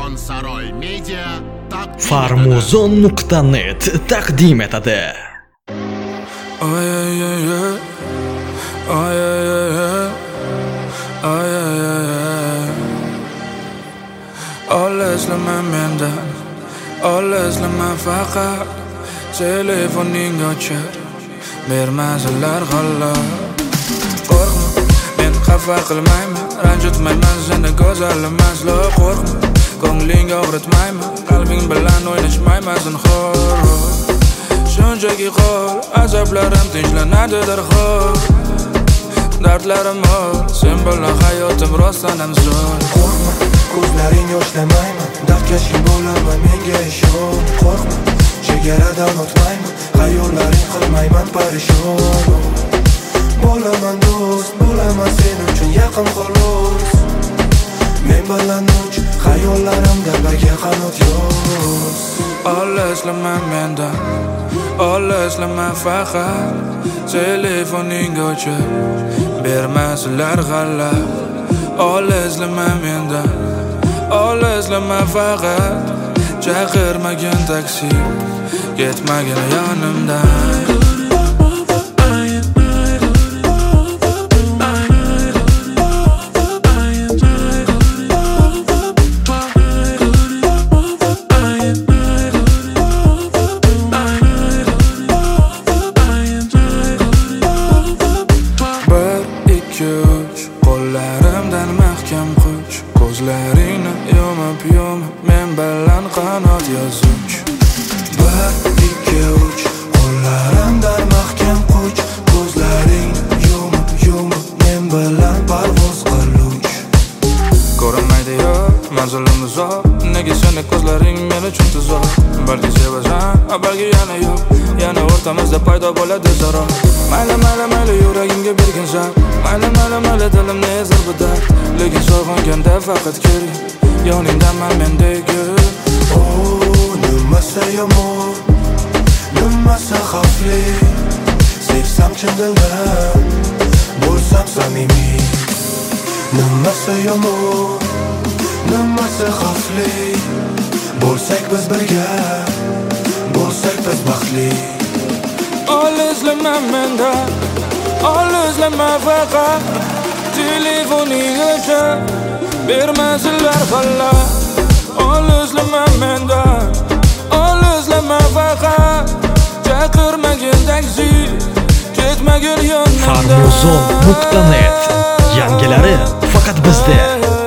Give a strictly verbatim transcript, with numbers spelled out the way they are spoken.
Karvonsaroy Media Farmuzon nuqta net taqdim etadi. Oy oy oy oy oy oy oy Olesma menda Olesma faqat telefoning ochar bermasalar g'alla Qo'rqma men xafa qilmayman ranjitmayman seni go'zalim aslo qo'rqma ko'ngling og'ritmayman qalbing bilan o'ynashmayman zinhor shunchaki qol azoblarim tinchlanadi darhol dardlarim ol sen bilan hayotim rostdan ham zo'r qo'rqma ko'zlaring yoshlamayman dardkashing bo'laman menga ishon qo'rqma chegaradan o'tmayman xayollaring qilmayman parishon bo'laman do'st bo'laman sen uchun yaqin xolos men bilan uch xayollarimda birga qanot yoz Olesma mendan Olesma faqat telefoning o'chir bermasalar g'alla Olesma mendan Olesma faqat chaqirmagin taksi ketmagin yonimdan qo'llarimdan mahkam quch ko'zlaringni yumib yumib men bilan qanot yozuvch bir ikki uch qo'llarimdan mahkam quch ko'zlaringni yumib yumib men bilan parvoz qiluvch ko'rinmaydi yo manzilim uzoq nega seni ko'zlaring men uchun tuzoq balki sevasan balki yana yo'q yana o'rtamizda paydo bo'ladi zarar mayli mayli mayli yuragimga bergin zar mayli mayli mayli dilimni ezar bu dard lekin sog'inganda faqat keling yoningdaman mendagi oh nimasi yomon nimasi xavfli sevsam chin dildan bo'lsam samimiy nimasi yomon nimasi xavfli bo'lsak biz birga bo'lsak biz baxtli Olesma mendan Olesma faqat telefoning o'chir bermasalar g'alla Olesma mendan Olesma faqat chaqirmagin taksi ketmagin yonimdan Farmuzon nuqta net yangilari faqat bizda.